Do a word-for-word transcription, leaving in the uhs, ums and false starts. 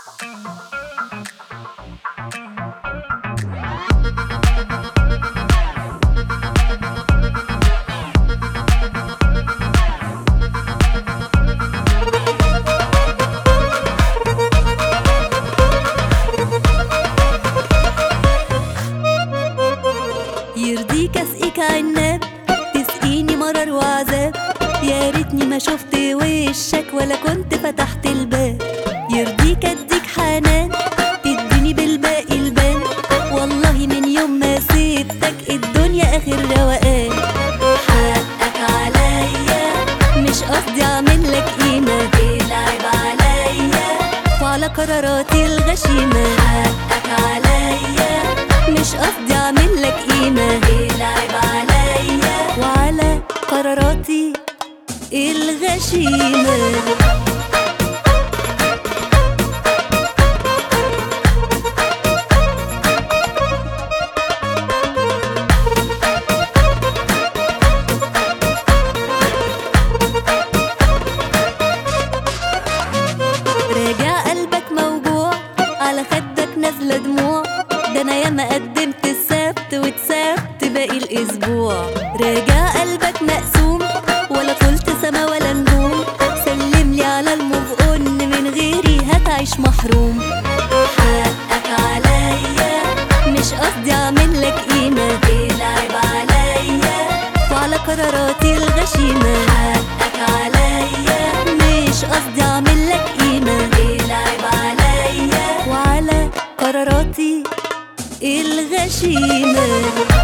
يرضيك اسقيك عناب، تسقيني مرار وعذاب، يا ريتني ما شفت وشك ولا كنت فتحت الباب. يرضيك اديك حنان، تديني بالباقي البان، والله من يوم ما سبتك الدنيا اخر روقان. حقك عليا مش قصدي اعملك قيمة، العب عليا وعلى قراراتي الغشيمة. حقك عليا مش قصدي اعملك قيمة، العب عليا وعلى قراراتي الغشيمة. راجع قلبك موجوع، على خدك نازلة دموع، ده انا ياما قدمت السبت واتسبت باقي الاسبوع. راجع قلبك مقسوم، ولا طولت سما ولا نجوم، سلملي على الموف اون، من غيري هتعيش محروم. حقك عليا مش قصدي اعملك قيمة، العب عليا وعلى قراراتي الغشيمة. حقك عليا مش قصدي اعملك قيمة، العب عليا وعلى قراراتي الغشيمة.